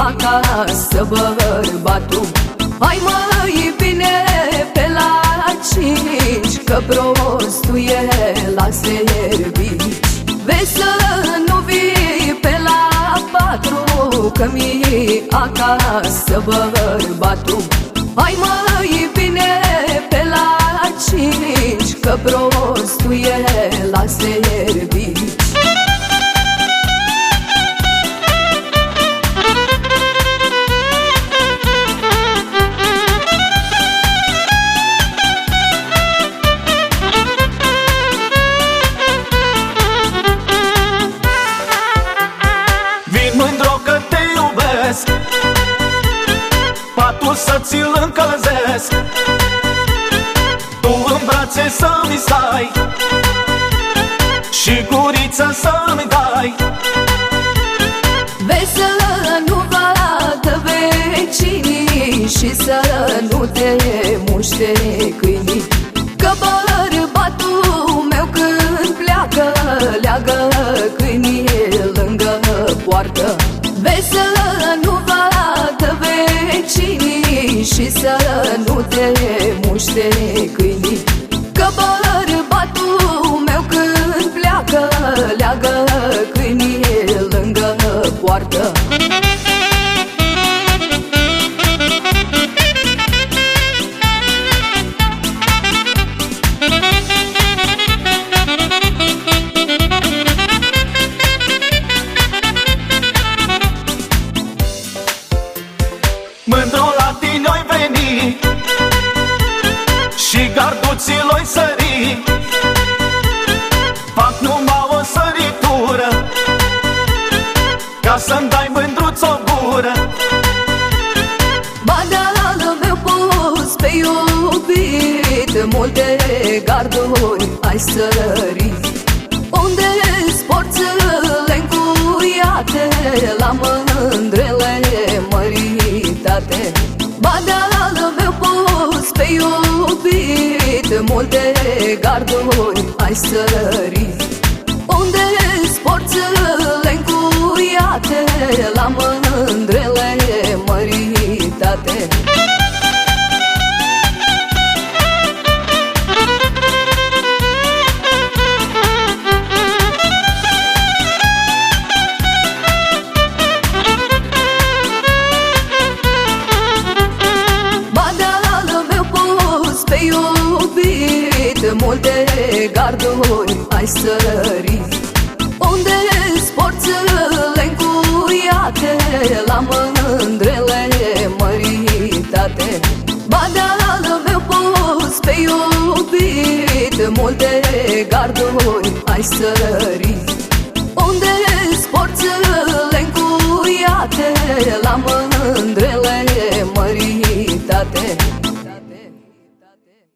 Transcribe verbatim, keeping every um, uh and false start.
acasă bărbatul. Hai măi bine pe la cinci, că prostul e la servici. Vezi să nu vii pe la patru, că mi-i acasă bărbatul. Hai măi bine pe la cinci, că prostul e la servici. Mândru că te iubesc, patul să ți-l încălzesc, tu în brațe să-mi stai și gurița să-mi dai. Vezi să nu vadă vecinii și să nu te muște câinii, că bărbatul meu când pleacă leagă câinii lângă poartă. Vezi să nu vadă vecinii și să nu te muște câinii, că bărbatul meu când pleacă leagă câinii lângă poartă. Mândru la tine-oi veni și garduții-l-oi sări, fac numai o săritură ca să-mi dai mândruț o gură. Badalul meu pus pe iubit, multe garduri ai sărit, unde-s porțile încuiate la mândrele măritate. Badalul meu pus pe iubit, multe garduri ai sărit, unde-s porțile încuiate la mândrele măritate. Pe iubit, multe garduri ai sărit, unde-s porțile încuiate la mândrele măritate. Badalul meu pus pe iubit, multe garduri ai sărit, unde-s porțile încuiate la mândrele măritate.